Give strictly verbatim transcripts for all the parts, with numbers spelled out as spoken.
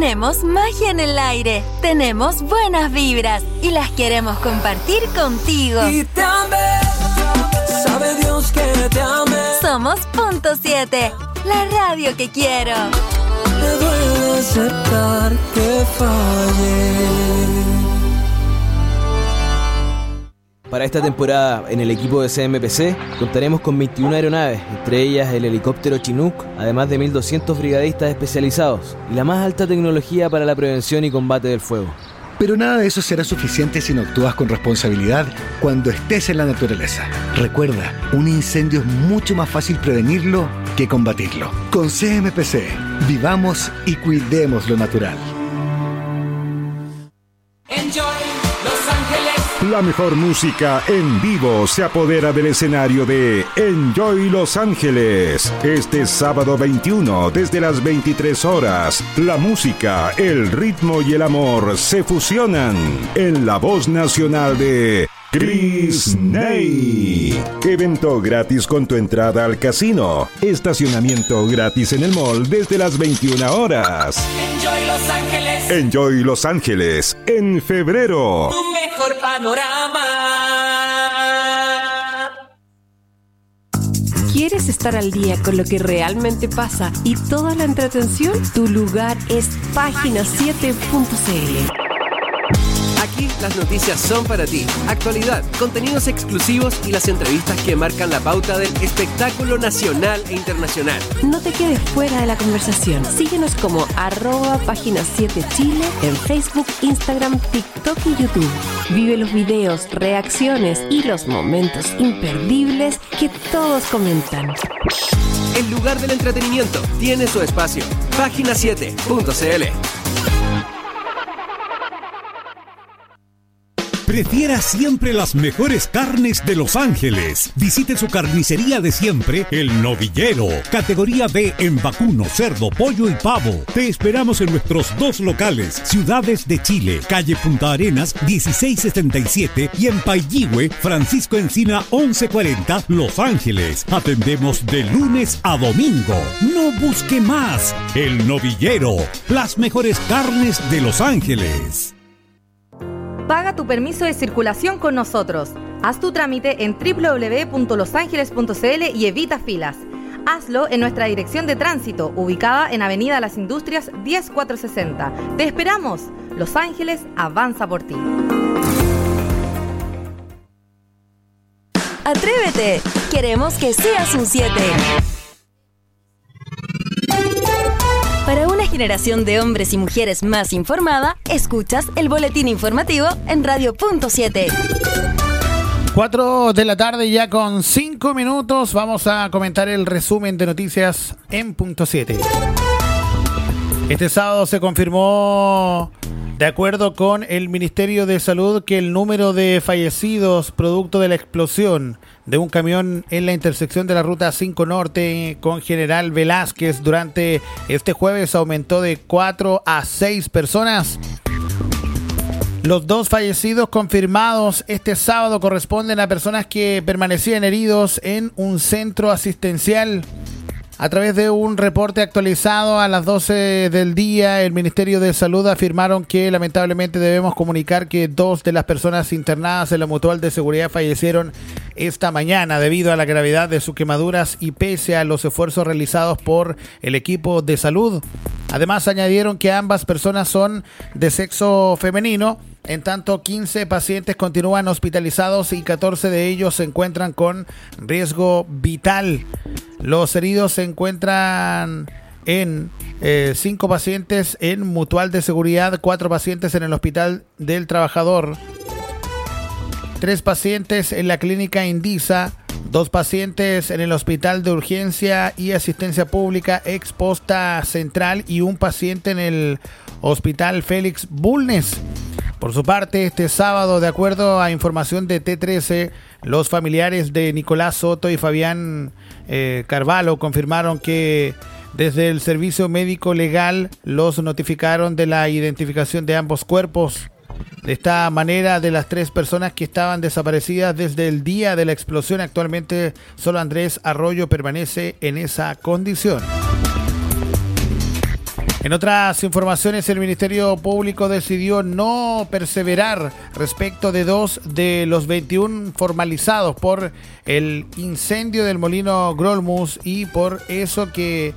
Tenemos magia en el aire, tenemos buenas vibras y las queremos compartir contigo. Y te amé, sabe Dios que te amé. Somos Punto siete, la radio que quiero. Me duele aceptar que fallé. Para esta temporada, en el equipo de C M P C, contaremos con veintiuna aeronaves, entre ellas el helicóptero Chinook, además de mil doscientos brigadistas especializados y la más alta tecnología para la prevención y combate del fuego. Pero nada de eso será suficiente si no actúas con responsabilidad cuando estés en la naturaleza. Recuerda, un incendio es mucho más fácil prevenirlo que combatirlo. Con C M P C, vivamos y cuidemos lo natural. Enjoy Los Ángeles. La mejor música en vivo se apodera del escenario de Enjoy Los Ángeles. Este sábado veintiuno, desde las veintitrés horas, la música, el ritmo y el amor se fusionan en la voz nacional de Chris Ney. Evento gratis con tu entrada al casino. Estacionamiento gratis en el mall desde las veintiuna horas. Enjoy Los Ángeles. Enjoy Los Ángeles en febrero. Tu mejor panorama. ¿Quieres estar al día con lo que realmente pasa y toda la entretención? Tu lugar es página siete punto c l. Aquí las noticias son para ti. Actualidad, contenidos exclusivos y las entrevistas que marcan la pauta del espectáculo nacional e internacional. No te quedes fuera de la conversación. Síguenos como arroba página siete Chile en Facebook, Instagram, TikTok y YouTube. Vive los videos, reacciones y los momentos imperdibles que todos comentan. El lugar del entretenimiento tiene su espacio. página siete punto c l. Prefiera siempre las mejores carnes de Los Ángeles. Visite su carnicería de siempre, El Novillero. Categoría B en vacuno, cerdo, pollo y pavo. Te esperamos en nuestros dos locales, Ciudades de Chile, calle Punta Arenas, dieciséis setenta y siete y en Pailligüe, Francisco Encina, once cuarenta, Los Ángeles. Atendemos de lunes a domingo. No busque más. El Novillero. Las mejores carnes de Los Ángeles. Paga tu permiso de circulación con nosotros. Haz tu trámite en doble u doble u doble u punto los ángeles punto c l y evita filas. Hazlo en nuestra dirección de tránsito, ubicada en Avenida Las Industrias diez mil cuatrocientos sesenta. ¡Te esperamos! Los Ángeles avanza por ti. Atrévete, queremos que seas un siete. Para una generación de hombres y mujeres más informada, escuchas el boletín informativo en Radio Punto siete. cuatro de la tarde ya con cinco minutos. Vamos a comentar el resumen de noticias en Punto siete. Este sábado se confirmó, de acuerdo con el Ministerio de Salud, que el número de fallecidos producto de la explosión de un camión en la intersección de la Ruta cinco Norte con General Velázquez durante este jueves aumentó de cuatro a seis personas. Los dos fallecidos confirmados este sábado corresponden a personas que permanecían heridos en un centro asistencial. A través de un reporte actualizado a las doce del día, el Ministerio de Salud afirmaron que lamentablemente debemos comunicar que dos de las personas internadas en la Mutual de Seguridad fallecieron esta mañana debido a la gravedad de sus quemaduras y pese a los esfuerzos realizados por el equipo de salud. Además, añadieron que ambas personas son de sexo femenino. En tanto, quince pacientes continúan hospitalizados y catorce de ellos se encuentran con riesgo vital. Los heridos se encuentran en eh, cinco pacientes en Mutual de Seguridad, cuatro pacientes en el Hospital del Trabajador, tres pacientes en la Clínica Indisa, dos pacientes en el Hospital de Urgencia y Asistencia Pública Ex Posta Central y un paciente en el Hospital Félix Bulnes. Por su parte, este sábado, de acuerdo a información de T trece, los familiares de Nicolás Soto y Fabián eh, Carvalho confirmaron que desde el Servicio Médico Legal los notificaron de la identificación de ambos cuerpos. De esta manera, de las tres personas que estaban desaparecidas desde el día de la explosión, actualmente solo Andrés Arroyo permanece en esa condición. En otras informaciones, el Ministerio Público decidió no perseverar respecto de dos de los veintiuno formalizados por el incendio del molino Grolmus, y por eso que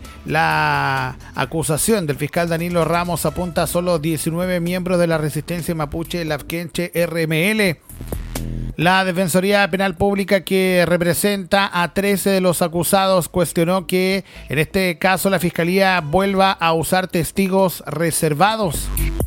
la acusación del fiscal Danilo Ramos apunta a solo diecinueve miembros de la resistencia mapuche Lafkenche R M L. La Defensoría Penal Pública, que representa a trece de los acusados, cuestionó que en este caso la Fiscalía vuelva a usar testigos reservados.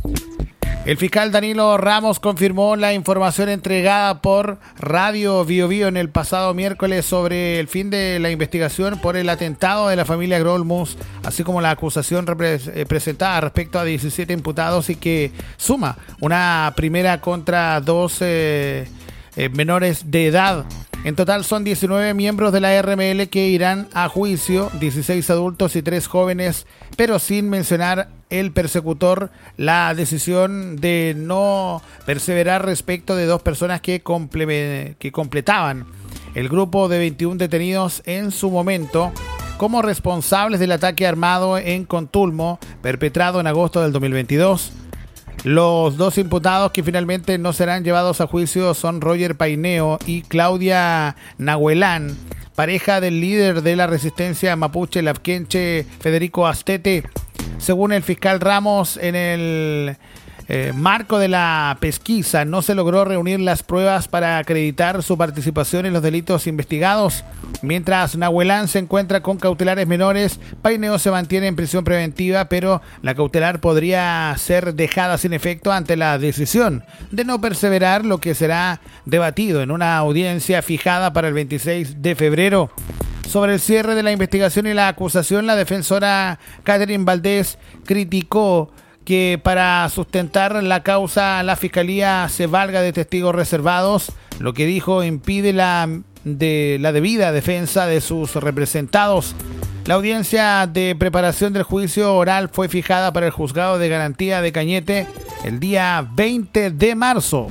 El fiscal Danilo Ramos confirmó la información entregada por Radio Bio Bio en el pasado miércoles sobre el fin de la investigación por el atentado de la familia Grolmus, así como la acusación repre- presentada respecto a diecisiete imputados, y que suma una primera contra doce Eh, menores de edad. En total son diecinueve miembros de la R M L que irán a juicio, dieciséis adultos y tres jóvenes, pero sin mencionar el persecutor la decisión de no perseverar respecto de dos personas que, comple- que completaban el grupo de veintiuno detenidos en su momento como responsables del ataque armado en Contulmo, perpetrado en agosto del dos mil veintidós. Los dos imputados que finalmente no serán llevados a juicio son Roger Paineo y Claudia Nahuelán, pareja del líder de la resistencia mapuche Lafkenche, Federico Astete. Según el fiscal Ramos, en el eh, marco de la pesquisa no se logró reunir las pruebas para acreditar su participación en los delitos investigados. Mientras Nahuelán se encuentra con cautelares menores, Paineo se mantiene en prisión preventiva, pero la cautelar podría ser dejada sin efecto ante la decisión de no perseverar, lo que será debatido en una audiencia fijada para el veintiséis de febrero. Sobre el cierre de la investigación y la acusación, la defensora Catherine Valdés criticó que para sustentar la causa la Fiscalía se valga de testigos reservados, lo que dijo impide la, de, la debida defensa de sus representados. La audiencia de preparación del juicio oral fue fijada para el Juzgado de Garantía de Cañete el día veinte de marzo.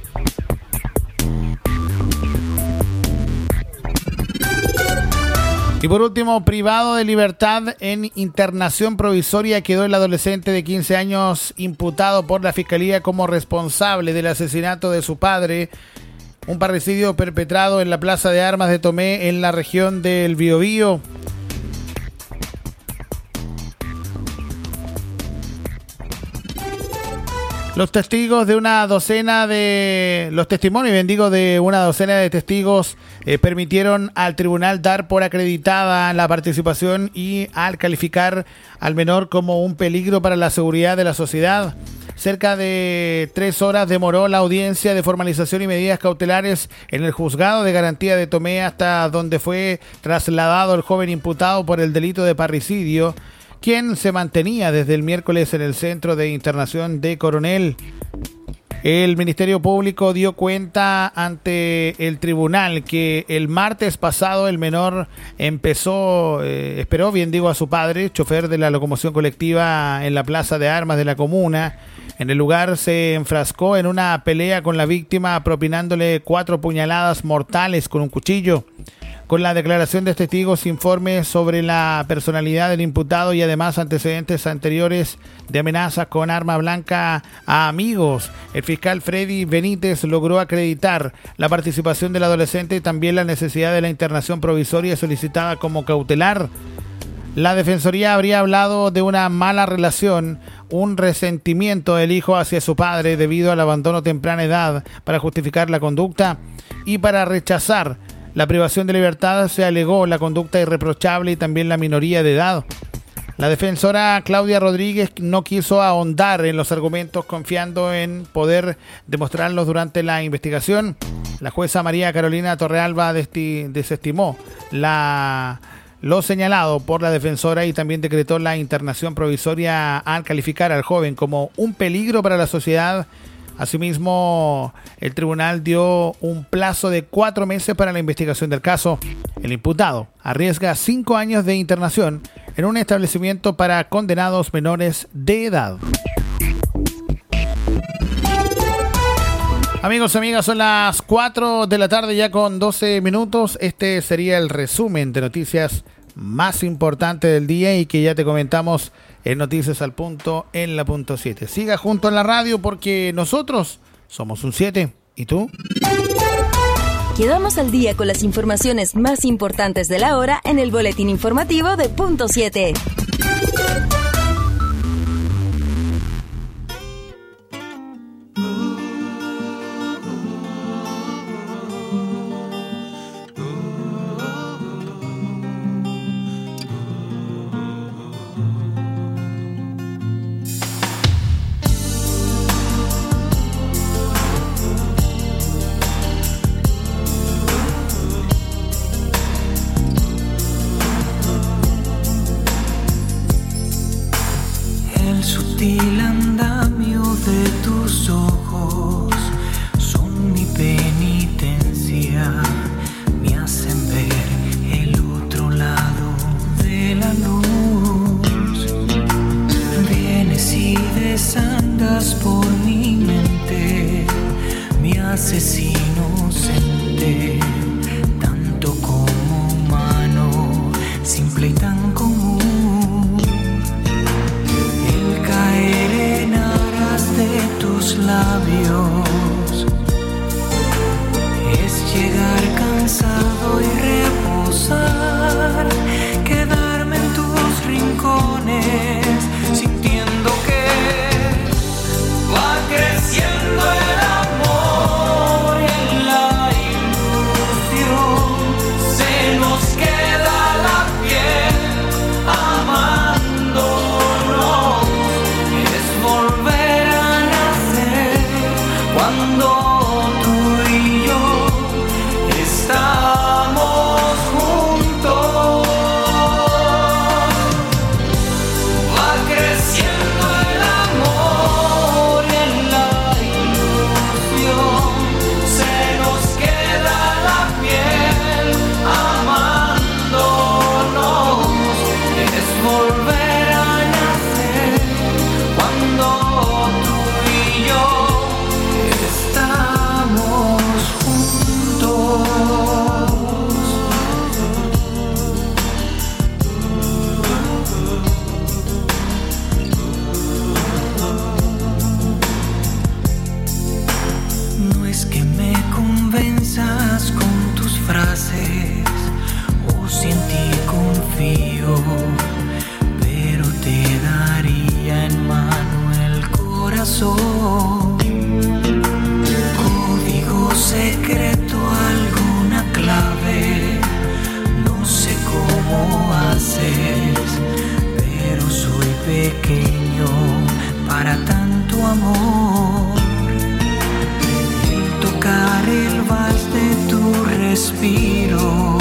Y por último, privado de libertad en internación provisoria quedó el adolescente de quince años imputado por la Fiscalía como responsable del asesinato de su padre, un parricidio perpetrado en la Plaza de Armas de Tomé en la región del Biobío. Los testigos de una docena de... Los testimonios, bien digo, de una docena de testigos eh, permitieron al tribunal dar por acreditada la participación y al calificar al menor como un peligro para la seguridad de la sociedad. Cerca de tres horas demoró la audiencia de formalización y medidas cautelares en el Juzgado de Garantía de Tomé, hasta donde fue trasladado el joven imputado por el delito de parricidio, quien se mantenía desde el miércoles en el Centro de Internación de Coronel. El Ministerio Público dio cuenta ante el tribunal que el martes pasado el menor empezó, eh, esperó, bien digo, a su padre, chofer de la locomoción colectiva, en la Plaza de Armas de la comuna. En el lugar se enfrascó en una pelea con la víctima, propinándole cuatro puñaladas mortales con un cuchillo. Con la declaración de testigos, informes sobre la personalidad del imputado y además antecedentes anteriores de amenazas con arma blanca a amigos, el fiscal Freddy Benítez logró acreditar la participación del adolescente y también la necesidad de la internación provisoria solicitada como cautelar. La Defensoría habría hablado de una mala relación, un resentimiento del hijo hacia su padre debido al abandono a temprana edad para justificar la conducta, y para rechazar la privación de libertad se alegó la conducta irreprochable y también la minoría de edad. La defensora Claudia Rodríguez no quiso ahondar en los argumentos, confiando en poder demostrarlos durante la investigación. La jueza María Carolina Torrealba desti- desestimó la, lo señalado por la defensora y también decretó la internación provisoria al calificar al joven como un peligro para la sociedad. Asimismo, el tribunal dio un plazo de cuatro meses para la investigación del caso. El imputado arriesga cinco años de internación en un establecimiento para condenados menores de edad. Amigos y amigas, son las cuatro de la tarde ya con doce minutos. Este sería el resumen de noticias más importante del día y que ya te comentamos en Noticias al Punto en la punto siete. Siga junto a la radio porque nosotros somos un siete. ¿Y tú? Quedamos al día con las informaciones más importantes de la hora en el boletín informativo de Punto siete. El andamio de tus ojos son mi penitencia, me hacen ver el otro lado de la luz. Vienes y desandas por mi mente, me haces inocente, tanto como humano, simple y tan común. Caer en aras de tus labios es llegar cansado y reposar, quedarme en tus rincones sintiendo que va creciendo el amor y en la ilusión se nos queda la piel amando. Volver a nacer cuando tú y yo estamos juntos. Va creciendo el amor y en la ilusión se nos queda la piel amándonos. Es volver a nacer cuando tú y yo estamos juntos. No es que me convenzas con tus frases o si en ti confío, pero te daría en mano el corazón. Código secreto, alguna clave, no sé cómo haces, pero soy pequeño para tanto amor. El tocar el vals de tu respiro,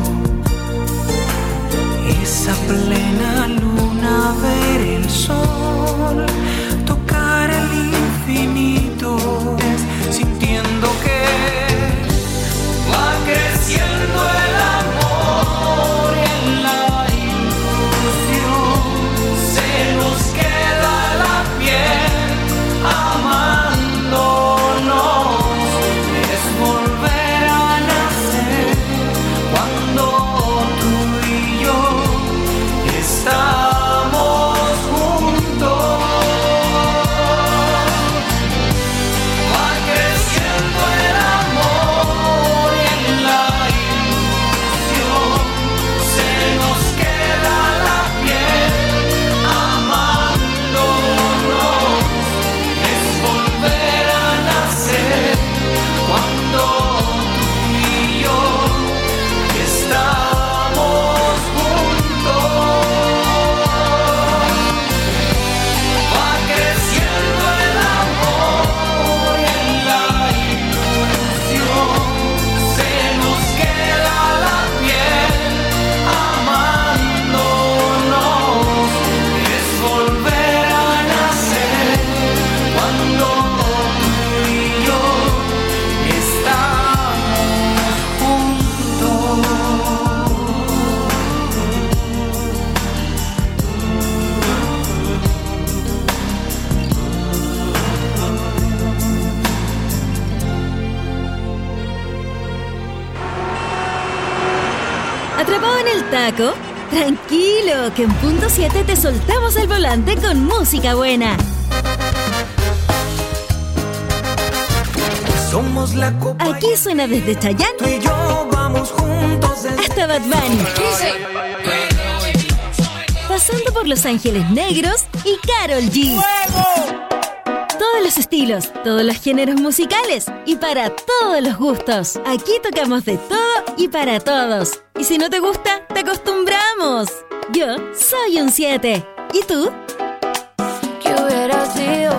esa plena luna, ver el sol, tocar el infinito, sintiendo que va creciendo el amor y en la ilusión se nos queda la piel amándonos. Es volver a nacer cuando tú y yo estamos juntos. Va creciendo el amor y en la ilusión se nos queda la piel amándonos. Es volver a nacer cuando tú y yo estamos juntos. Va creciendo el amor y en la ilusión se nos queda la piel amándonos. Es volver a nacer cuando tú y yo estamos juntos. ¿Atrapado en el taco? Tranquilo, que en punto siete te soltamos el volante con música buena. Somos la copa. Aquí suena desde Chayanne Tú y yo vamos juntos desde... hasta Bad Bunny. Pasando por Los Ángeles Negros y Karol G. Todos los estilos, todos los géneros musicales y para todos los gustos. Aquí tocamos de todo y para todos. Y si no te gusta, te acostumbramos. Yo soy un siete. ¿Y tú? ¿Qué hubiera sido?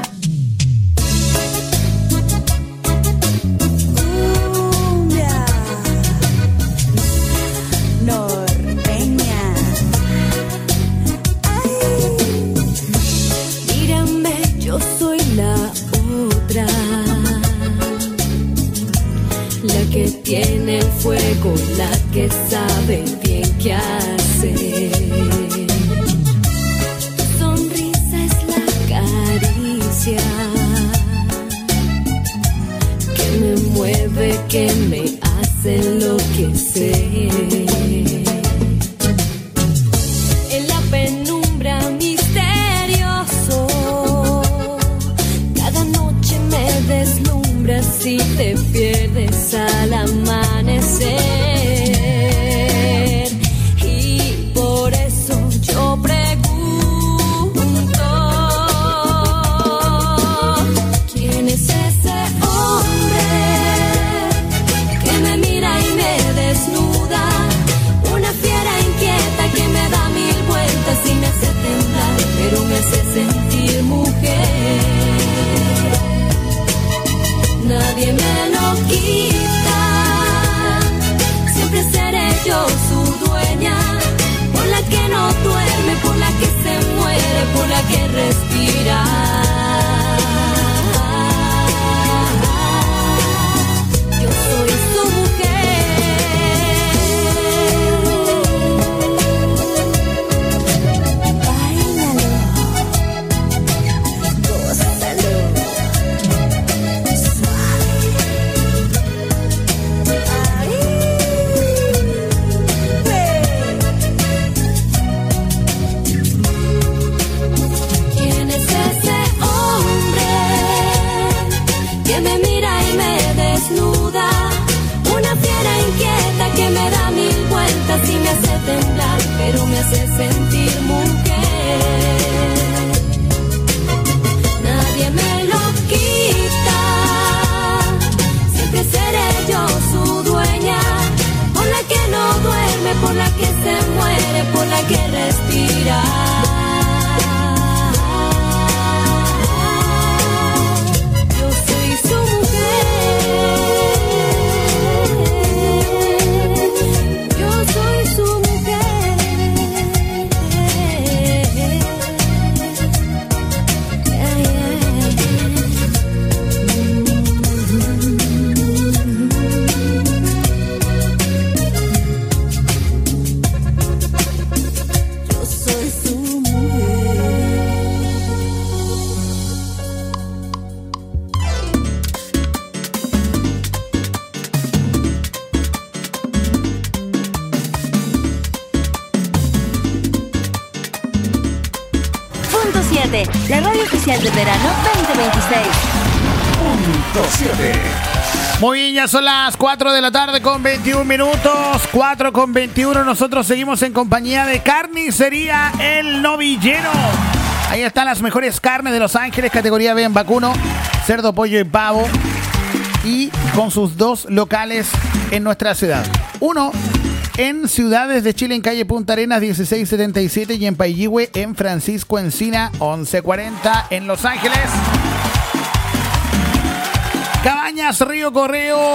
Cumbia norteña. Ay. Mírame, yo soy la otra, la que tiene el fuego, la que sabe bien qué hacer. Tu sonrisa es la caricia que me mueve, que me hace enloquecer. En la penumbra misterioso, cada noche me deslumbras y te pierdes al amanecer. Y por eso yo pregunto, ¿quién es ese hombre que me mira y me desnuda? Una fiera inquieta que me da mil vueltas y me hace temblar, pero me hace sentir mujer. Nadie me lo quita, siempre seré yo su dueña, por la que no duerme, por la que se muere, por la que respira. Yo soy su mujer. Báilalo, gózalo. ¿Quién es ese hombre que me mira y me desnuda? Una fiera inquieta que me da mil vueltas y me hace temblar, pero me hace sentir mujer. Nadie me lo quita, siempre seré yo su dueña, por la que no duerme, por la que se muere, por la que respira. Yo soy su mujer. Yo soy su mujer. Yo soy su mujer. Punto siete, la radio oficial del verano veinte veintiséis. Punto siete. Muy bien, ya son las cuatro de la tarde con veintiún minutos. cuatro con veintiuno. Nosotros seguimos en compañía de Carnicería El Novillero. Ahí están las mejores carnes de Los Ángeles, categoría B en vacuno, cerdo, pollo y pavo. Y con sus dos locales en nuestra ciudad. Uno en Ciudades de Chile, en calle Punta Arenas dieciséis setenta y siete, y en Pailligüe, en Francisco Encina once cuarenta en Los Ángeles. Cabañas Río Correo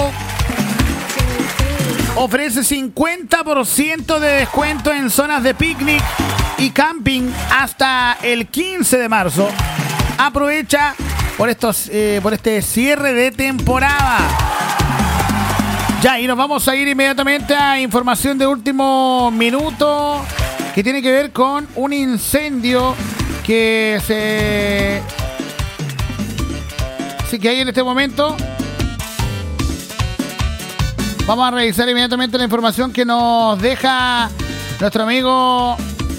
ofrece cincuenta por ciento de descuento en zonas de picnic y camping hasta el quince de marzo. Aprovecha por, estos, eh, por este cierre de temporada. Ya, y nos vamos a ir inmediatamente a información de último minuto que tiene que ver con un incendio que se... Sí, que hay en este momento. Vamos a revisar inmediatamente la información que nos deja nuestro amigo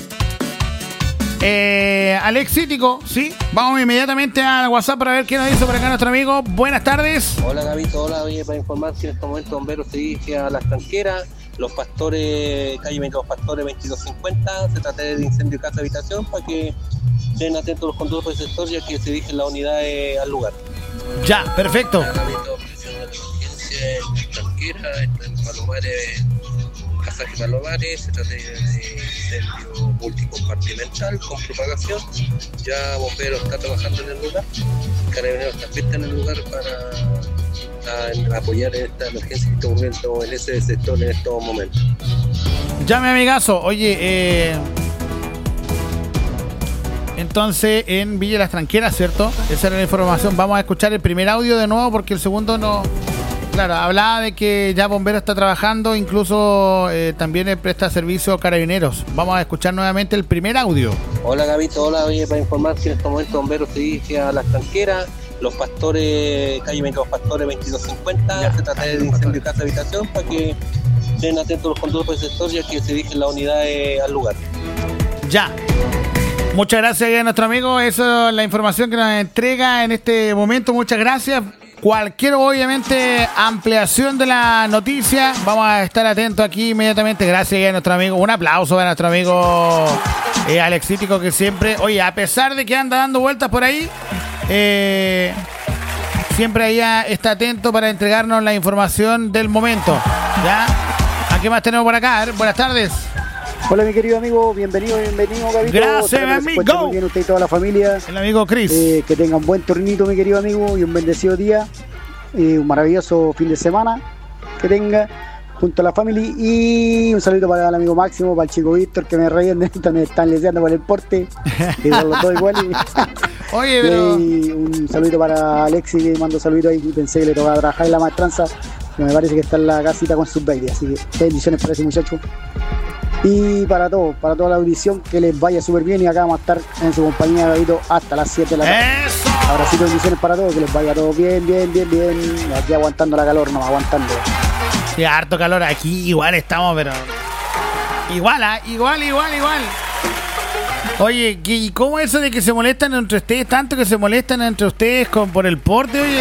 eh, Alex Cítico, ¿sí? Vamos inmediatamente al WhatsApp para ver qué nos dice por acá nuestro amigo. Buenas tardes. Hola Gabito, hola, oye, para informar que en este momento bomberos se dirige a Las Tranqueras, Los Pastores, calle Los Pastores veintidós cincuenta, se trata de incendio de casa habitación para que estén atentos los conductores del sector ya que se dirigen las unidades al lugar. Ya, perfecto. Hola Gabito, presión de emergencia en Las Tranqueras, en Palomares, pasaje Palomares, se trata de incendio multicompartimental con propagación. Ya bomberos está trabajando en el lugar, carabineros también están en el lugar para a, a apoyar en esta emergencia que está ocurriendo en ese sector en estos momentos. Ya, mi amigazo, oye, eh, entonces en Villa Las Tranqueras, ¿cierto? Esa era la información. Vamos a escuchar el primer audio de nuevo porque el segundo no... Claro, hablaba de que ya Bombero está trabajando, incluso eh, también presta servicio a Carabineros. Vamos a escuchar nuevamente el primer audio. Hola Gabito, hola, oye, para informar que en este momento Bomberos se dirige a Las Tranqueras, Los Pastores, calle Los Pastores veintidós cincuenta, ya, se trata de incendio de casa habitación para que estén atentos los conductores del sector ya que se dirigen las unidades al lugar. Ya. Muchas gracias a nuestro amigo, eso es la información que nos entrega en este momento, muchas gracias. Cualquier, obviamente, ampliación de la noticia, vamos a estar atentos aquí inmediatamente. Gracias a nuestro amigo. Un aplauso a nuestro amigo eh, Alex Cítico, que siempre, oye, a pesar de que anda dando vueltas por ahí, eh, siempre ahí está atento para entregarnos la información del momento. ¿Ya? ¿A qué más tenemos por acá? A ver, buenas tardes. Hola mi querido amigo, bienvenido, bienvenido Gabito. Gracias, amigo. Muy bien usted y toda la familia. El amigo Chris. Eh, que tengan buen tornito mi querido amigo y un bendecido día. Eh, un maravilloso fin de semana que tenga junto a la familia. Y un saludo para el amigo Máximo, para el chico Víctor, que me reían de esto, me están leseando por el porte. Y son los dos iguales. Oye, pero... Y un saludo para Alexi, que mando saludos ahí. Pensé que le tocaba trabajar en la maestranza, que me parece que está en la casita con sus babies. Así que bendiciones para ese muchacho. Y para todos, para toda la audición, que les vaya súper bien y acá vamos a estar en su compañía, Gabito, hasta las siete de la tarde. ¡Eso! Ahora sí, bendiciones para todos, que les vaya todo bien, bien, bien, bien. Aquí aguantando la calor, no, aguantando. Sí, harto calor aquí, igual estamos, pero... Igual, ¿eh? igual, igual, igual. Oye, ¿y cómo eso de que se molestan entre ustedes? Tanto que se molestan entre ustedes con, por el porte, oye,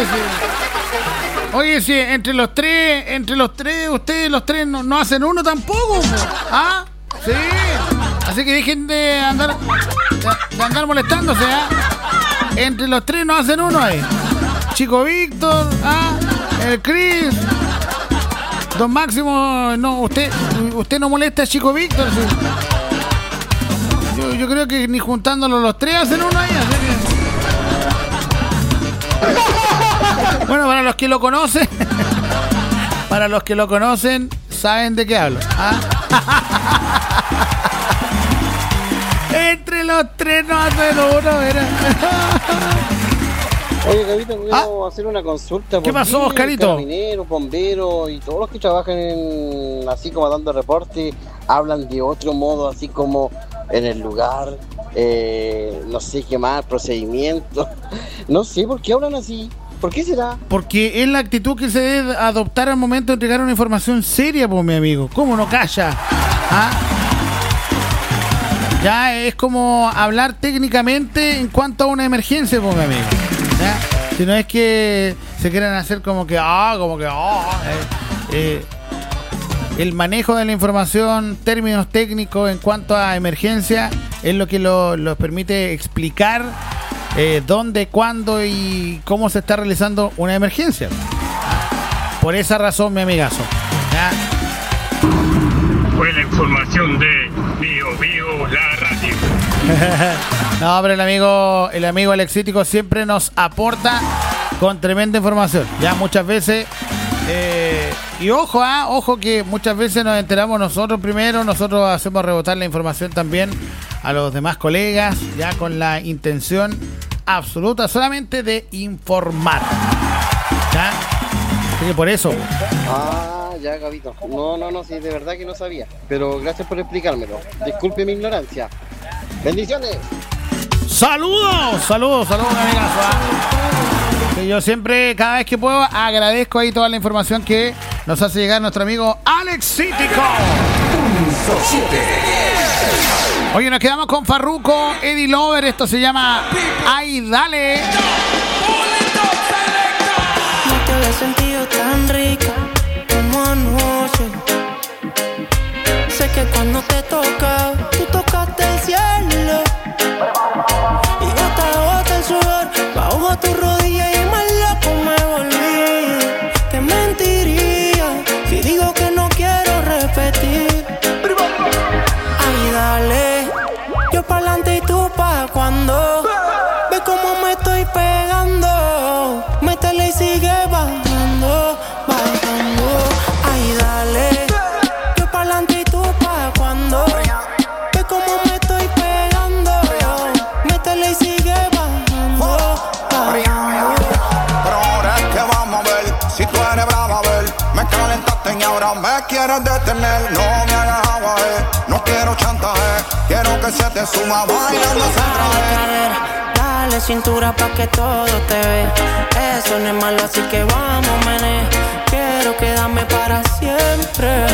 sí. Oye, sí, entre los tres, entre los tres, ustedes los tres no, no hacen uno tampoco, ¿ah? Sí, así que dejen de andar de, de andar molestándose, ¿ah? Entre los tres no hacen uno ahí. Chico Víctor, ¿ah? El Chris, Don Máximo, no, usted usted no molesta a Chico Víctor, ¿sí? yo, yo creo que ni juntándolos los tres hacen uno ahí, así que... Bueno, para los que lo conocen, para los que lo conocen, saben de qué hablo, ¿ah? Entre los tres no hacen uno, mira. Oye, Gabito, quiero ¿Ah? hacer una consulta. ¿Qué pasó, Oscarito? Carabineros, bomberos y todos los que trabajan en, así como dando reportes, hablan de otro modo, así como en el lugar, eh, no sé qué más, procedimientos. No sé por qué hablan así. ¿Por qué será? Porque es la actitud que se debe adoptar al momento de entregar una información seria, pues, mi amigo. ¿Cómo no calla? ¿Ah? Ya es como hablar técnicamente en cuanto a una emergencia, pues, mi amigo. ¿Ya? Si no es que se quieran hacer como que, ah, como que, ah. Eh, eh, el manejo de la información, términos técnicos en cuanto a emergencia, es lo que lo, los permite explicar Eh, dónde, cuándo y cómo se está realizando una emergencia. Por esa razón, mi amigazo. ¿Ya? Fue la información de Bio Bio la radio. No, pero el amigo, el amigo Alexítico siempre nos aporta con tremenda información. Ya muchas veces, eh, y ojo, ¿ah? ojo que muchas veces nos enteramos nosotros primero, nosotros hacemos rebotar la información también a los demás colegas, ya con la intención absoluta solamente de informar. ¿Ya? Así que por eso. Ah, ya, Gabito. No, no, no, sí, de verdad que no sabía. Pero gracias por explicármelo. Disculpe mi ignorancia. Bendiciones. Saludos, saludos, saludos, amigazo. Que yo siempre, cada vez que puedo, agradezco ahí toda la información que nos hace llegar nuestro amigo Alex Cítico. Punto siete. Oye, nos quedamos con Farruko, Eddie Lover. Esto se llama Ay, dale. No te había sentido tan rica como anoche. Sé que cuando te toca, tú tocaste el cielo. Y gota a gota el sudor bajo a tu rodilla y más loco me volví. Te mentiría si digo que no quiero repetir. Ay, dale, yo pa'lante y tú pa' cuando. Ve cómo me estoy pegando. Métele y sigue bajando, bajando. Ay, dale, yo pa'lante y tú pa' cuando. Ve cómo me estoy pegando. Métele y sigue bajando, bajando. Pero ahora es que vamos a ver si tú eres brava, a ver. Me calentaste y ahora me quieres detener. No me hagas agua, eh. No quiero chantaje. Quiero que se te suma bailando central. Dale cintura pa' que todo te ve. Eso no es malo, así que vamos, mené. Quiero quedarme para siempre.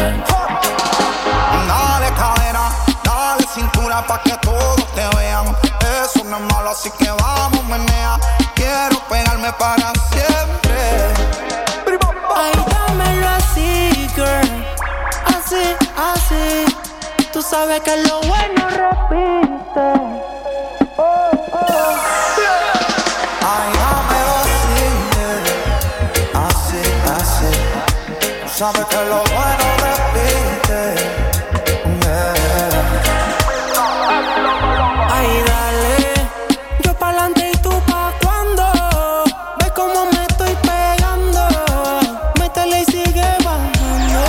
Dale cadera, dale cintura pa' que todos te vean. Eso no es malo, así que vamos, menea. Quiero pegarme para siempre. Ay, dámelo así, girl. Así, así. Tú sabes que lo bueno repite. Oh, oh. Ay, dámelo así, así, así. Tú sabes que lo bueno repite. Ay, dale, yo pa'lante y tú pa' cuando. Ve cómo me estoy pegando. Métele y sigue bajando.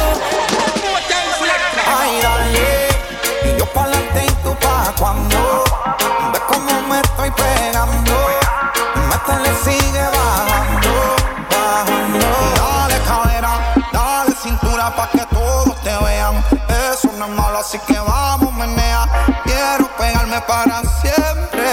Ay, dale, y yo pa'lante y tú pa' cuando. Ve cómo me estoy pegando. Métele y sigue bajando, bajando. Dale cadera, dale cintura pa' que todos te vean. Eso no es malo, así que vamos, menea. Quiero pegarme para siempre.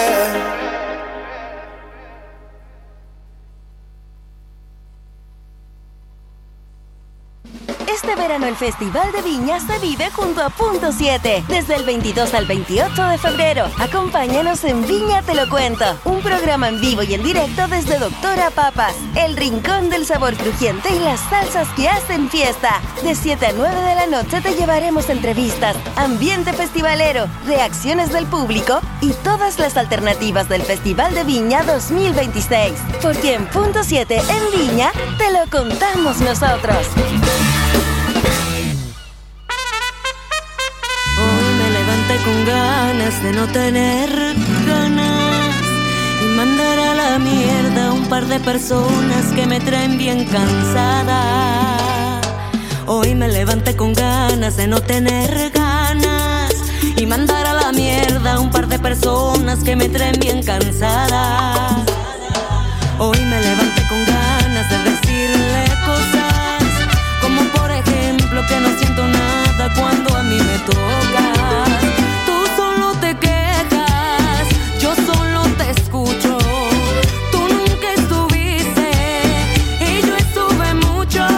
Este verano el Festival de Viña se vive junto a Punto siete. Desde el veintidós al veintiocho de febrero. Acompáñanos en Viña Te Lo Cuento. Un programa en vivo y en directo desde Doctora Papas. El rincón del sabor crujiente y las salsas que hacen fiesta. De siete a nueve de la noche te llevaremos entrevistas, ambiente festivalero, reacciones del público y todas las alternativas del Festival de Viña dos mil veintiséis. Porque en Punto siete en Viña te lo contamos nosotros. Con ganas de no tener ganas y mandar a la mierda a un par de personas que me traen bien cansada. Hoy me levanté con ganas de no tener ganas y mandar a la mierda a un par de personas que me traen bien cansada. Hoy me levanté con ganas de decirle cosas como por ejemplo que no siento nada cuando a mí me toca. Yo solo te escucho, tú nunca estuviste y yo estuve mucho.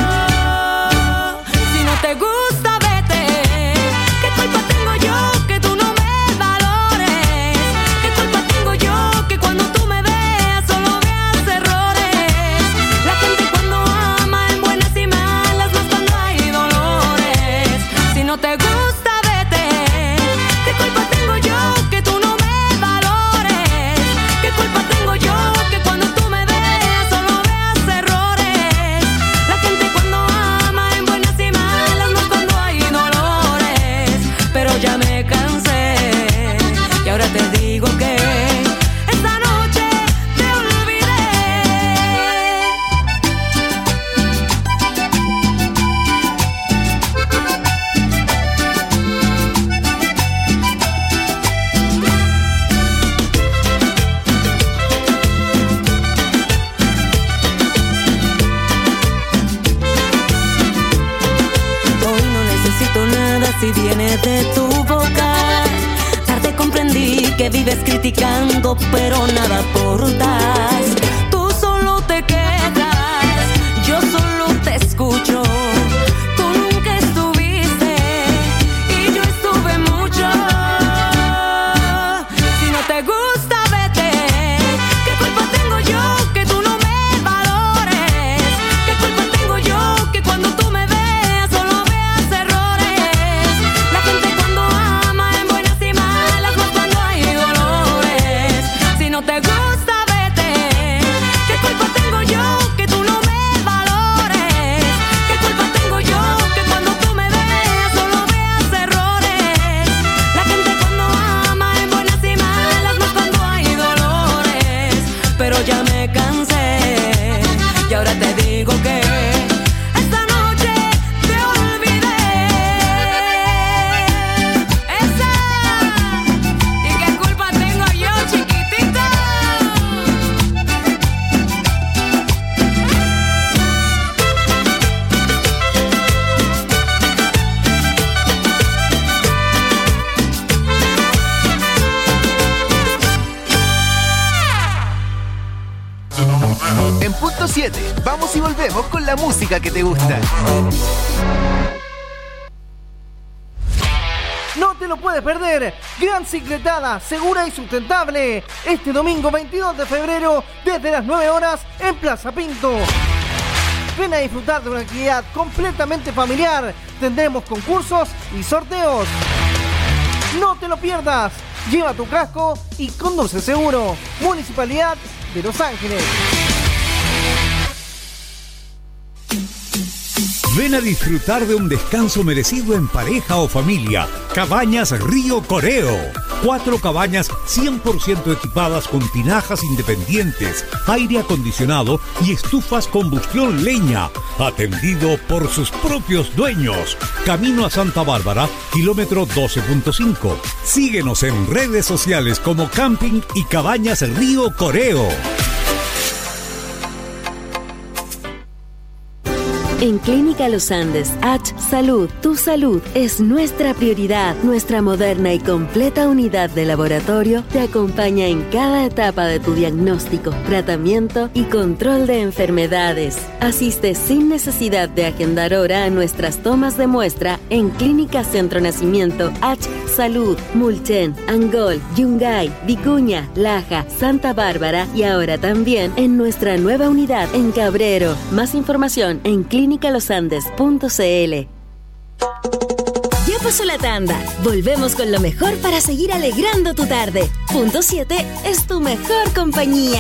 Si no te gusta, vete. ¿Qué culpa tengo yo que tú no me valores? ¿Qué culpa tengo yo que cuando tú me veas solo veas errores? La gente cuando ama en buenas y malas, más cuando hay dolores. Si no te gusta, vete. ¿Qué culpa tengo yo que tú no me ¿Qué culpa tengo yo que cuando tú me veas solo veas errores? La gente cuando ama en buenas y malas, no cuando hay dolores. Pero ya me cansé y ahora te digo que esta noche te olvidé. Si viene de tu boca, tarde comprendí que vives criticando, pero nada aportas. Tú solo te quejas, yo solo te escucho. Tú nunca estuviste y yo estuve mucho. siete. Vamos y volvemos con la música que te gusta. No te lo puedes perder. Gran cicletada, segura y sustentable. Este domingo veintidós de febrero, desde las nueve horas, en Plaza Pinto. Ven a disfrutar de una actividad completamente familiar. Tendremos concursos y sorteos. No te lo pierdas. Lleva tu casco y conduce seguro. Municipalidad de Los Ángeles. Ven a disfrutar de un descanso merecido en pareja o familia. Cabañas Río Coreo. Cuatro cabañas cien por ciento equipadas con tinajas independientes, aire acondicionado y estufas combustión leña. Atendido por sus propios dueños. Camino a Santa Bárbara, kilómetro doce punto cinco. Síguenos en redes sociales como Camping y Cabañas Río Coreo. En Clínica Los Andes, H Salud, tu salud es nuestra prioridad. Nuestra moderna y completa unidad de laboratorio te acompaña en cada etapa de tu diagnóstico, tratamiento y control de enfermedades. Asiste sin necesidad de agendar hora a nuestras tomas de muestra en Clínica Centro Nacimiento, H Salud, Mulchen, Angol, Yungay, Vicuña, Laja, Santa Bárbara y ahora también en nuestra nueva unidad en Cabrero. Más información en clínica los andes punto c l. Ya pasó la tanda. Volvemos con lo mejor para seguir alegrando tu tarde. Punto siete es tu mejor compañía.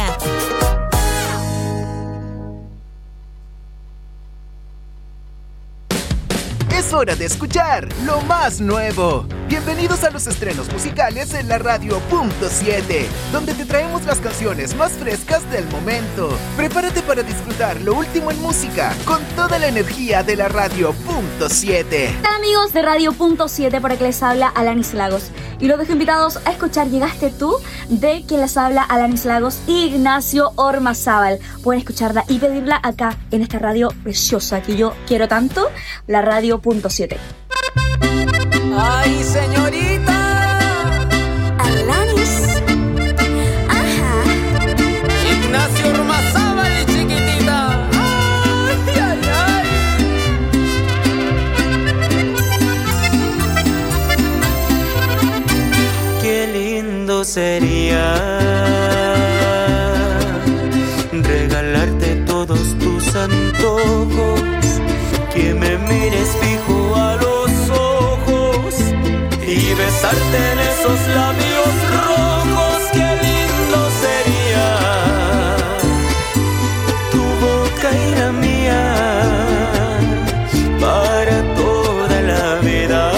Es hora de escuchar lo más nuevo. Bienvenidos a los estrenos musicales en la radio Punto siete, donde te traemos las canciones más frescas del momento. Prepárate para disfrutar lo último en música con toda la energía de la radio Punto siete. Hola amigos de Radio Punto siete, por aquí les habla Alanis Lagos. Y los dejo invitados a escuchar Llegaste Tú, de quien les habla Alanis Lagos y Ignacio Ormazábal. Pueden escucharla y pedirla acá en esta radio preciosa que yo quiero tanto, la radio Punto siete. Ay, señorita Alanis. Ajá. Ignacio Ormazábal, chiquitita. Ay, ay, ay. Qué lindo sería regalarte todos tus antojos, que me mires fijo a los ojos y besarte en esos labios rojos. Qué lindo sería tu boca y la mía para toda la vida.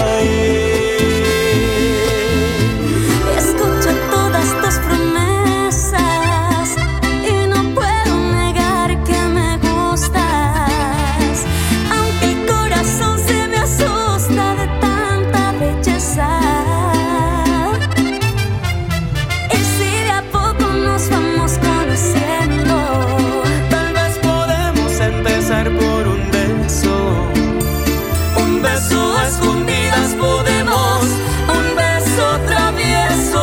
Escucho todas tus promesas y no puedo negar que me gustas, aunque el corazón se me asusta de tanta belleza. Y si de a poco nos vamos conociendo, Tal vez podemos empezar por un beso. Un beso a escondidas podemos, un beso travieso.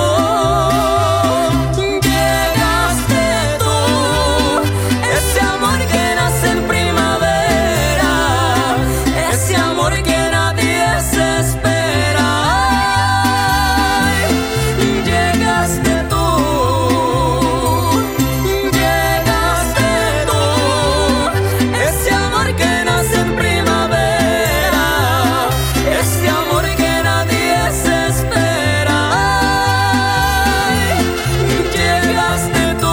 Llegaste tú, ese amor que nace en primavera, ese amor que nadie se espera. Ay, llegaste tú, llegaste tú, ese amor que nace en primavera, ese amor que nadie se espera. Ay, llegaste tú.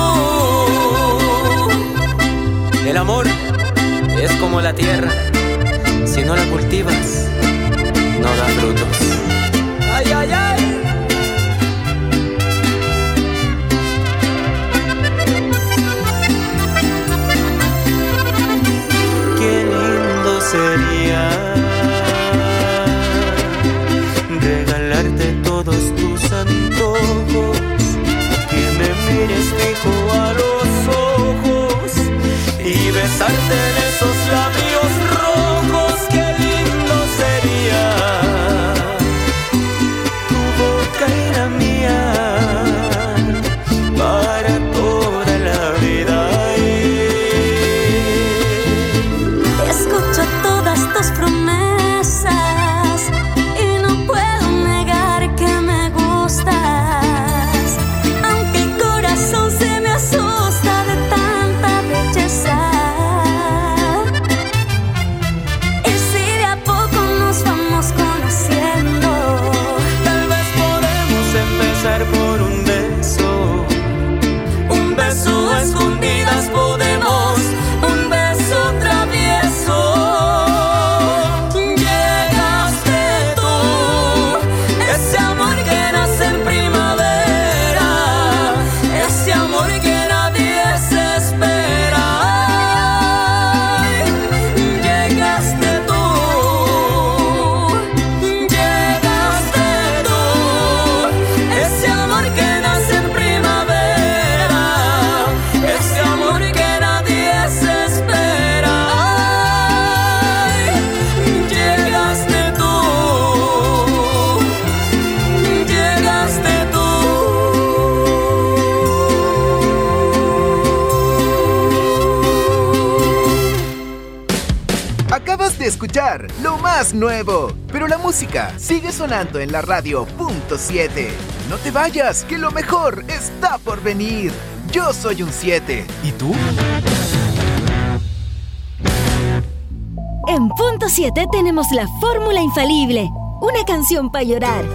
El amor es como la tierra, si no la cultivas, no da frutos. Ay, ay, ay. Qué lindo sería regalarte todos tus antojos, que me mires fijo a los ojos y besarte en esos labios rojos. Qué lindo sería tu boca y la mía para toda la vida. escuchar lo más nuevo, pero la música sigue sonando en la radio punto siete. No te vayas, que lo mejor está por venir. Yo soy un siete. ¿Y tú? En Punto siete tenemos la fórmula infalible. Una canción para llorar.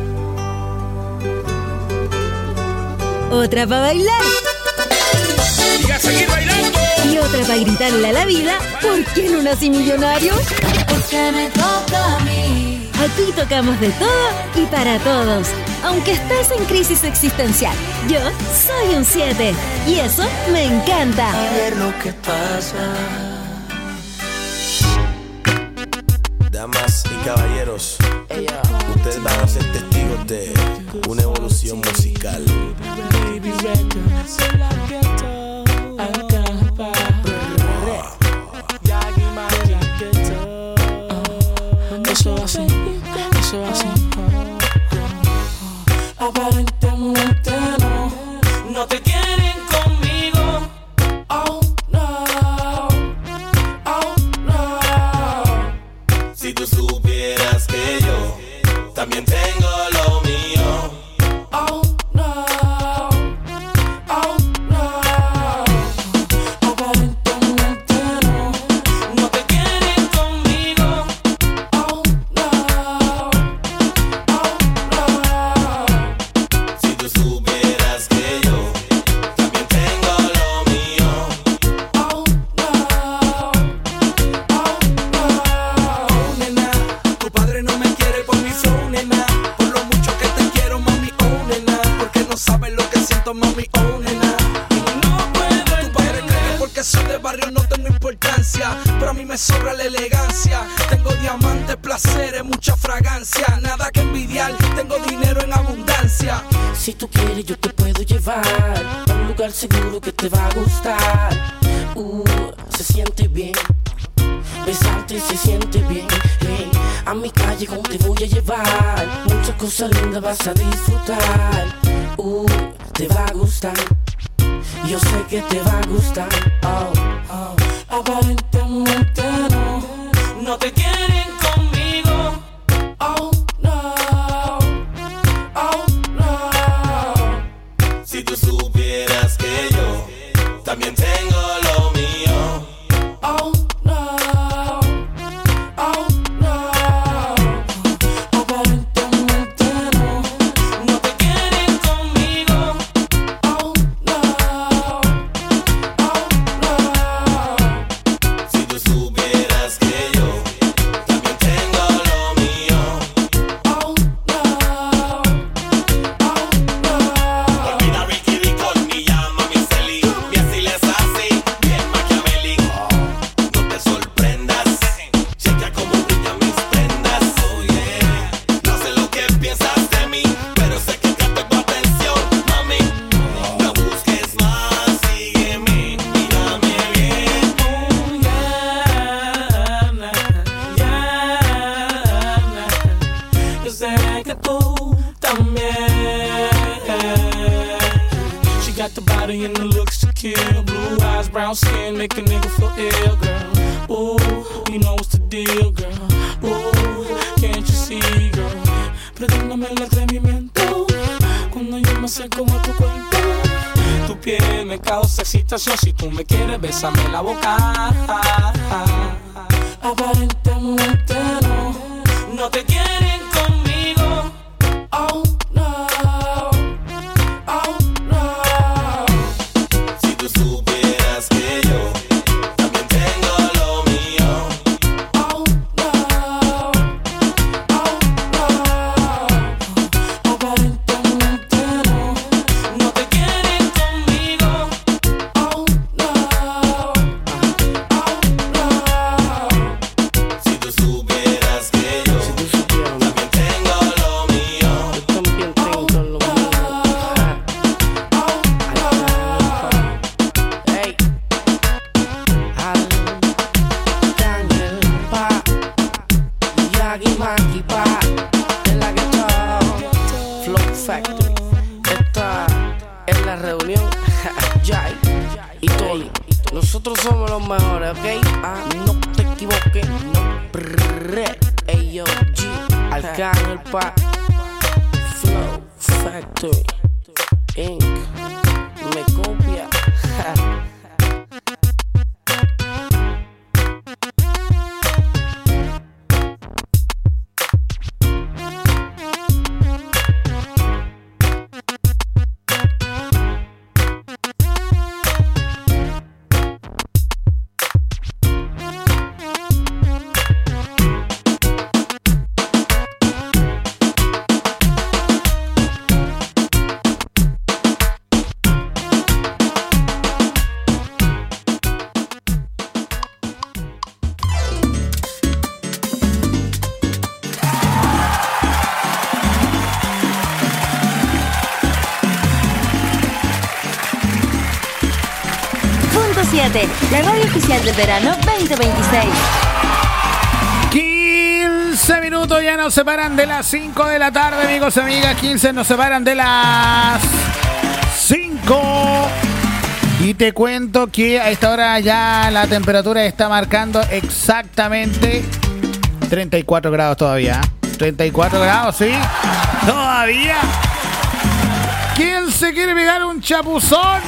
Otra para bailar. ¡Y a seguir bailando! Y otra para gritarle a la vida, ¿por qué no nací millonario? Porque me toca a mí. Aquí tocamos de todo y para todos. Aunque estés en crisis existencial, yo soy un siete. Y eso me encanta. A ver lo que pasa. Damas y caballeros, ustedes van a ser testigos de una evolución musical. Eso así, eso así. Aparentemente no, no te quieren conmigo. Oh no, oh no. Si tú supieras que yo también tengo lo mío. Oh no, oh no. Aparentemente no, no te quieren conmigo. Oh no, oh no. Si tú supieras que yo también tengo lo mío. Oh no, oh no. Nena, tu padre no me quiere por mi flow, nena. Por lo mucho que te quiero, mami, oh, nena. Porque no sabes lo que siento, mami, oh, nena. Y no puedo tu padre cree que porque soy de barrio no tengo importancia. Pero a mí me sobra la elegancia. Tengo diamantes, placeres, mucha fragancia. Nada que envidiar, tengo dinero en abundancia. Si tú quieres yo te puedo llevar a un lugar seguro que te va a gustar. Uh, se siente bien, besarte se siente bien. Hey, a mi callejón te voy a llevar. Muchas cosas lindas vas a disfrutar. Uh, te va a gustar. Yo sé que te va a gustar. Oh, oh. Aparentemente no, no te quieren conmigo. Oh no, oh no. Si tú supieras que yo también tengo lo mío. Oh no, oh no. Aparentemente no, no te quieren conmigo. Oh no, oh no. Si tú supieras que yo también tengo lo mío. Oh no, oh no. Olvida Ricky Nicole, ni llama mi Celi. Mi así les así, bien maquiavélico. No te sorprendas, checa cómo brillan mis prendas. Oh yeah, no sé lo que piensas de mí, pero sé que capto tu atención, mami. No busques más, sígueme, mírame bien. Oh yeah, na, yeah, na. Yo sé que tú también. She got the body and the looks to kill. Blue eyes, brown skin, make a nigga feel ill, girl. Ooh, you know what's the deal, girl. Ooh, can't you see, girl? Perdóname el atrevimiento cuando yo me acerco a tu cuerpo. Tu piel me causa excitación. Si tú me quieres, bésame la boca. Aparentemente no, no te quieren conmigo. Oh no, oh no. Si tú supieras que yo también tengo lo mío. Oh no, oh no. Aparentemente no, no te quieren conmigo. Oh no, oh no. Si tú supieras que yo también tengo lo mío. Yo también tengo lo mío. Hey, Alan, Daniel, Pa, Yagi, Maki, Pa, de la Ghetto, Flow Factory. Esta es la reunión, Jai y Tony. Nosotros somos los mejores, ¿ok? Ah, no te equivoques. No. Prrr, ey, yo, G. Arcángel Pa. Flow Factory Incorporated. Me copia. La radio oficial del verano veinte veintiséis. quince minutos ya nos separan de las cinco de la tarde, amigos y amigas. quince nos separan de las cinco. Y te cuento que a esta hora ya la temperatura está marcando exactamente treinta y cuatro grados todavía. treinta y cuatro grados, sí. Todavía. ¿Quién se quiere pegar un chapuzón?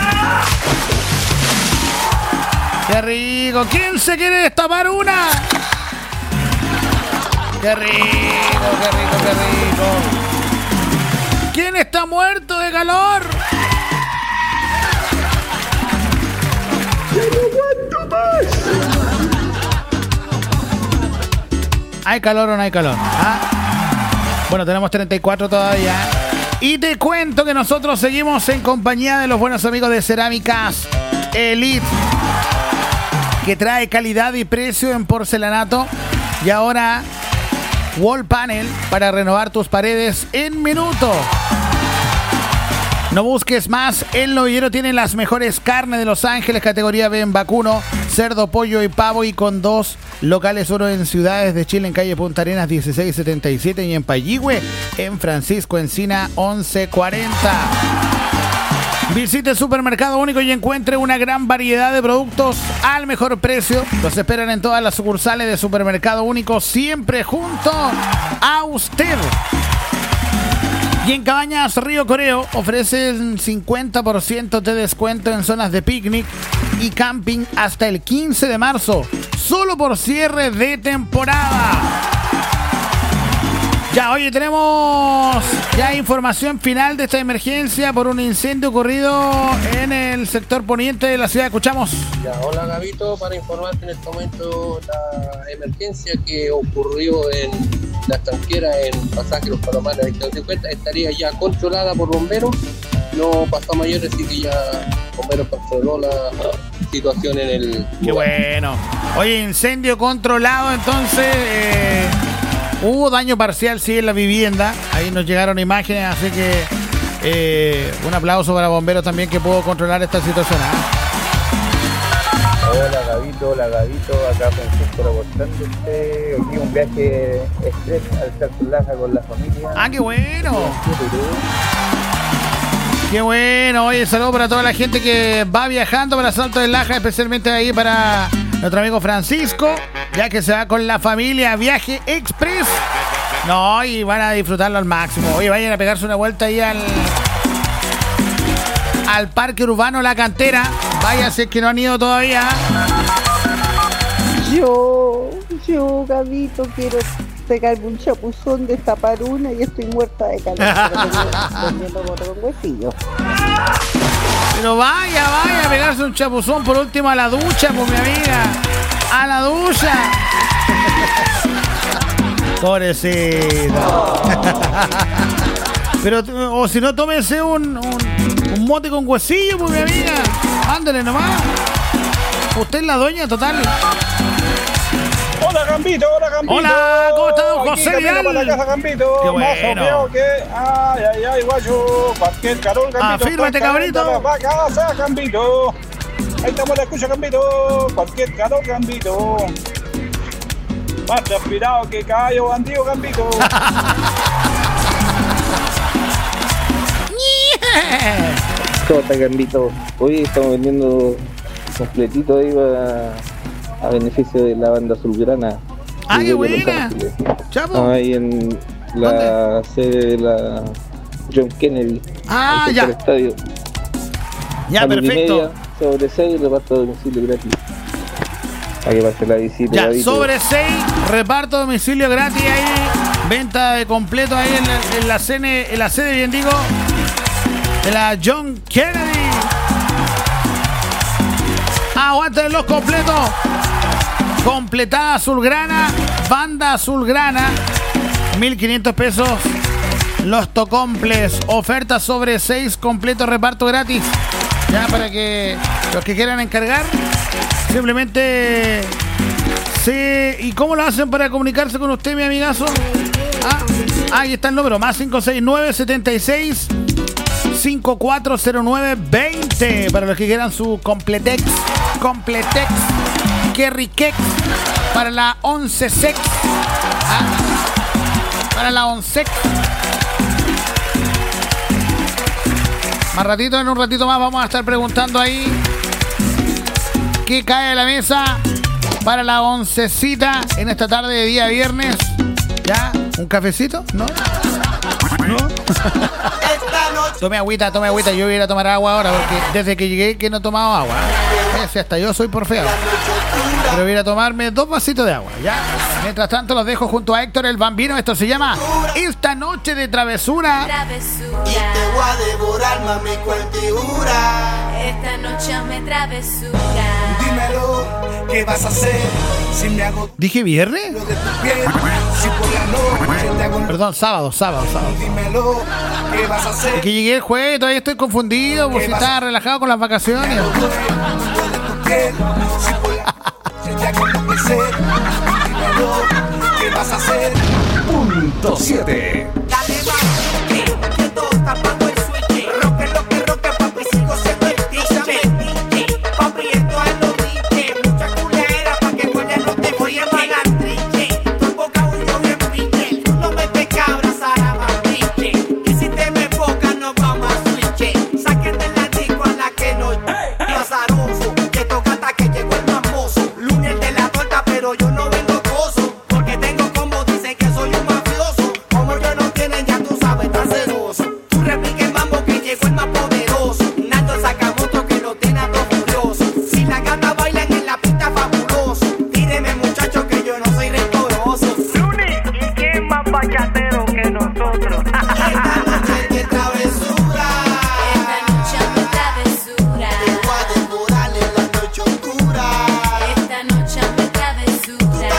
¡Qué rico! ¿Quién se quiere destapar una? ¡Qué rico, qué rico, qué rico! ¿Quién está muerto de calor? ¡Ya no aguanto más! ¿Hay calor o no hay calor? ¿Ah? Bueno, tenemos treinta y cuatro todavía. Y te cuento que nosotros seguimos en compañía de los buenos amigos de Cerámicas Elite, que trae calidad y precio en porcelanato. Y ahora Wall Panel para renovar tus paredes en minuto. No busques más, El Novillero tiene las mejores carnes de Los Ángeles, categoría B en vacuno, cerdo, pollo y pavo, y con dos locales, uno en Ciudades de Chile, en calle Punta Arenas dieciséis setenta y siete, y en Payihue, en Francisco Encina once cuarenta. Visite Supermercado Único y encuentre una gran variedad de productos al mejor precio. Los esperan en todas las sucursales de Supermercado Único, siempre junto a usted. Y en Cabañas Río Coreo ofrecen cincuenta por ciento de descuento en zonas de picnic y camping hasta el quince de marzo, solo por cierre de temporada. Ya, oye, tenemos ya información final de esta emergencia por un incendio ocurrido en el sector poniente de la ciudad. Escuchamos. Ya, hola Gabito, para informarte en este momento la emergencia que ocurrió en la estanquera en Pasaje Los Palomares de ciento cincuenta estaría ya controlada por bomberos. No pasó a mayores, así que ya bomberos controló la situación en el Qué lugar. bueno. Oye, incendio controlado, entonces eh, hubo daño parcial, sí, en la vivienda. Ahí nos llegaron imágenes, así que eh, un aplauso para bomberos también que pudo controlar esta situación. ¿eh? Hola Gabito, hola Gabito, acá Francisco reportándote. Aquí un viaje express al Salto Laja con la familia. ¡Ah, qué bueno! ¡Qué bueno! Oye, saludos para toda la gente que va viajando para Salto del Laja, especialmente ahí para nuestro amigo Francisco, ya que se va con la familia, viaje express. No, y van a disfrutarlo al máximo. Oye, vayan a pegarse una vuelta ahí al al Parque Urbano La Cantera. Vaya, si es que no han ido todavía. Yo, yo, Gabito, quiero pegarme un chapuzón, destapar una y estoy muerta de calor. Pero con huesillo. Pero vaya, vaya a pegarse un chapuzón por último a la ducha, pues mi amiga. A la ducha. Pobrecito. Pero, o si no, tómese un, un, un mote con huesillo, pues mi amiga. Ándale nomás. Usted es la dueña total. Hola Gambito, hola Gambito. Hola, ¿cómo está don José Aquí Vidal? para la casa Gambito. Qué Más bueno. obvio que, ay, ay, ay, guacho, cualquier calor Gambito. Afírmate, cabrito. Va a casa Gambito. Ahí estamos, la escucha Gambito. Cualquier calor Gambito. Más transpirado que caballo bandido Gambito. ¿Cómo está Gambito? Hoy estamos vendiendo completito iba a, a beneficio de la banda azulgrana. ¡Ah, qué de Los buena! Ángeles. Chapo. Ahí en la sede de la John Kennedy. Ah, ahí ya. cerca del estadio. Ya, A mil y perfecto. media, sobre seis, reparto a domicilio gratis. Para que pase la visita. Ya, Gabito. sobre seis, reparto a domicilio gratis ahí, venta de completo ahí en la, en la, cene, en la sede, bien digo, de la John Kennedy. Aguanten los completos. Completada azulgrana, banda azulgrana, mil quinientos pesos. Los tocomples, oferta sobre seis, completo reparto gratis. Ya para que los que quieran encargar, simplemente sí. ¿Y cómo lo hacen para comunicarse con usted, mi amigazo? Ah, ahí está el número, más cinco seis nueve, siete seis, cinco cuatro cero nueve, veinte. Para los que quieran su completex, completex, Kerry Kex, para la once sex. Ah, para la once. Más ratito, en un ratito más vamos a estar preguntando ahí qué cae a la mesa para la oncecita en esta tarde de día viernes. ¿Ya? ¿Un cafecito? ¿No? ¿No? Tome agüita, tome agüita. Yo voy a ir a tomar agua ahora porque desde que llegué que no he tomado agua. Eh, si hasta yo soy por feo. Pero voy a ir a tomarme dos vasitos de agua, ¿ya? Mientras tanto los dejo junto a Héctor el Bambino. Esto se llama Esta Noche de Travesura. Y te voy a devorar, mami, cual figura. Esta noche me travesura. Dímelo, ¿qué vas a hacer si me hago ¿Dije viernes? de tu piel? Si por la noche te hago Perdón, sábado, sábado, sábado. dímelo, ¿qué vas a hacer? Es que llegué el jueves y todavía estoy confundido, pues si estaba relajado con las vacaciones. de tu piel? Si por la noche te hago enloquecer, dímelo, ¿qué vas a hacer? Punto siete. Dale, va, que todo está bajo el switch. Roque, lo que roque, papi, sigo siendo el D J. Papi, esto es lo D J. Mucha culera pa' que huele no te voy a pagar triche. Tu boca huyó bien pinche. Tú no me te cabras, ahora más pinche. Y si te me enfocas, nos vamos a switch. Saquen de la disco a la que no azaroso. Que toca hasta que llegó el mamoso. Lunes de la torta, pero yo no vengo coso. Porque tengo combo, dicen que soy un mafioso. Como yo no tienen, ya tú sabes, tan celoso. Tú replica el mambo que llegó el más poderoso. Nando el Sakamoto que lo tiene a todo furioso. Si la gata bailan en la pista fabuloso. Tíreme muchacho que yo no soy rencoroso. Luni, ¿y quién más bachatero que nosotros? Esta noche de travesura. Esta noche me travesura. Te voy a devorar en la noche oscura. Esta noche me travesura.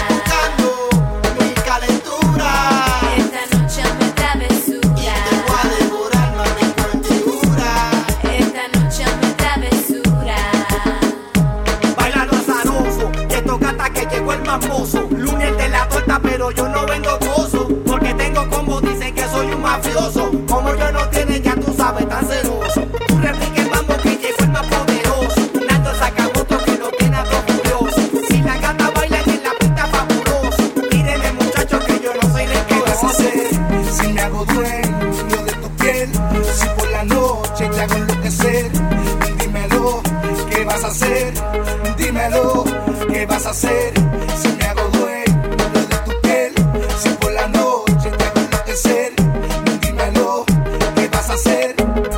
Mi calentura. Esta noche me travesura. Te voy a devorar, mami, con figura. Esta noche me travesura. Bailalo azaroso, que toca hasta que llegó el mamoso. Lunes de la torta, pero yo no vengo gozo. Porque tengo combo, dicen que soy un mafioso. Como yo no tienen, ya tú sabes, tan celoso. Tú replica el mambo que llegó el más poderoso. Nando el Sakamoto que lo tiene a todo furioso. Si la gata bailan en la pista fabuloso. Tíreme muchacho que yo no soy rencoroso. ¿Qué vas a hacer si me hago dueño de tu piel? Si por la noche te hago enloquecer. Dímelo, ¿qué vas a hacer? Dímelo, ¿qué vas a hacer? Si me hago dueño de tu piel, si por la noche te hago enloquecer, dímelo, ¿qué vas a hacer?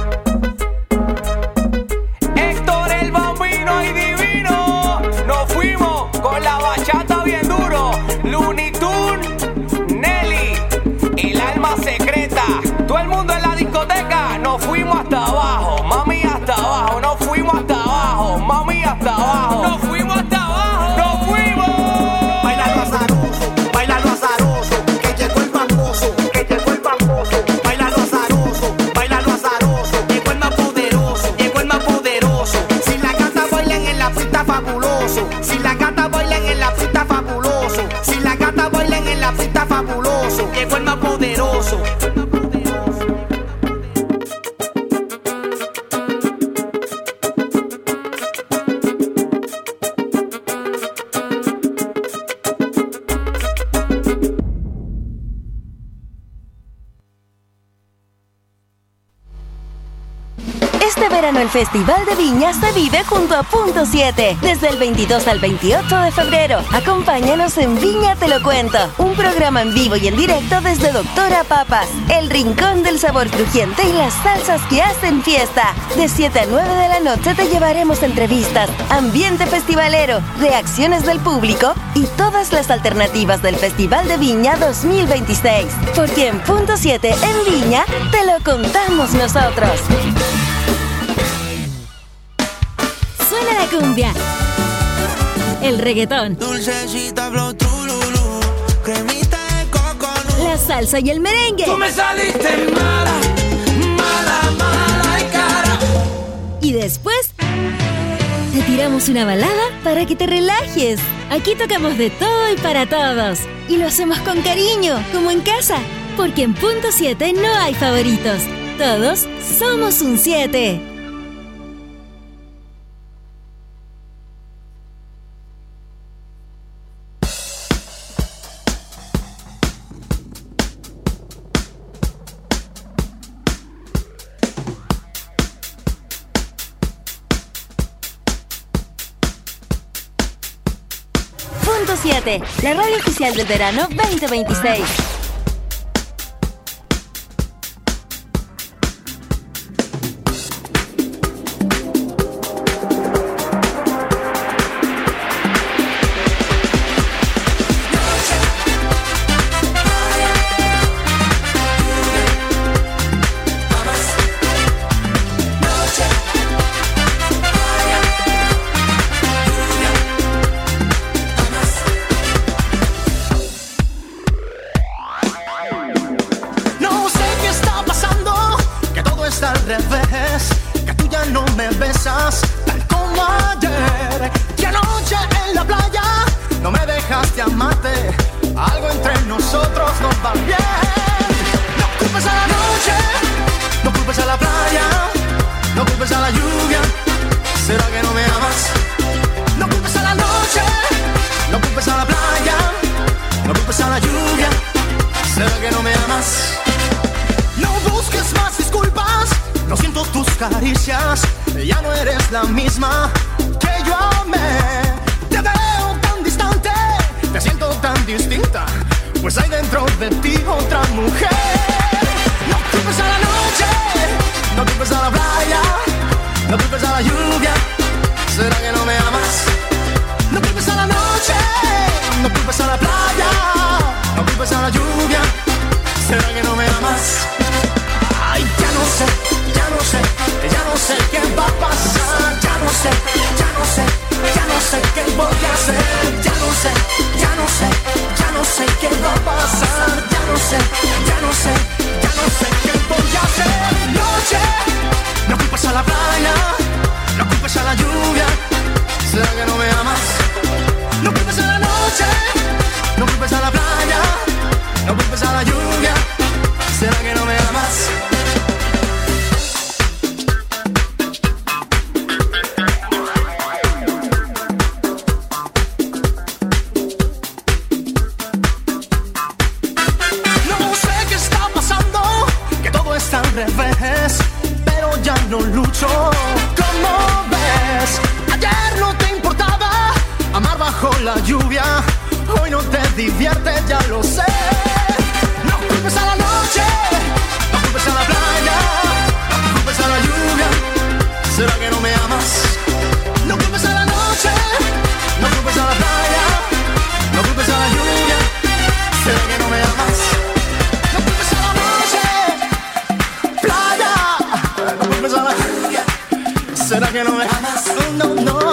Héctor el Bambino y Divino, nos fuimos con la bachata bien duro. Looney Tunes, Nelly, el alma secreta. Todo el mundo en la discoteca, nos fuimos hasta abajo, mami hasta abajo, nos fuimos hasta abajo, mami hasta abajo, nos fuimos hasta abajo, nos fuimos. Bailalo azaroso, bailalo azaroso, que llegó el famoso, que llegó el famoso. Bailalo azaroso, bailalo azaroso, llegó el más poderoso, llegó el más poderoso. Si la gata bailan en la pista fabuloso, si la gata bailan en la pista fabuloso, si la gata bailan en la pista fabuloso, llegó el más poderoso. Este verano el Festival de Viña se vive junto a Punto siete. Desde el veintidós al veintiocho de febrero. Acompáñanos en Viña Te Lo Cuento. Un programa en vivo y en directo desde Doctora Papas. El rincón del sabor crujiente y las salsas que hacen fiesta. De siete a nueve de la noche te llevaremos entrevistas, ambiente festivalero, reacciones del público y todas las alternativas del Festival de Viña dos mil veintiséis. Porque en Punto siete en Viña te lo contamos nosotros. Suena la cumbia, el reggaetón, la salsa y el merengue. Tú me saliste mala, mala, mala y cara. Y después te tiramos una balada para que te relajes. Aquí tocamos de todo y para todos. Y lo hacemos con cariño, como en casa. Porque en Punto siete no hay favoritos. Todos somos un siete. Punto siete, la radio oficial del verano veinte veintiséis. ¿Será que no me amas? No, no, no.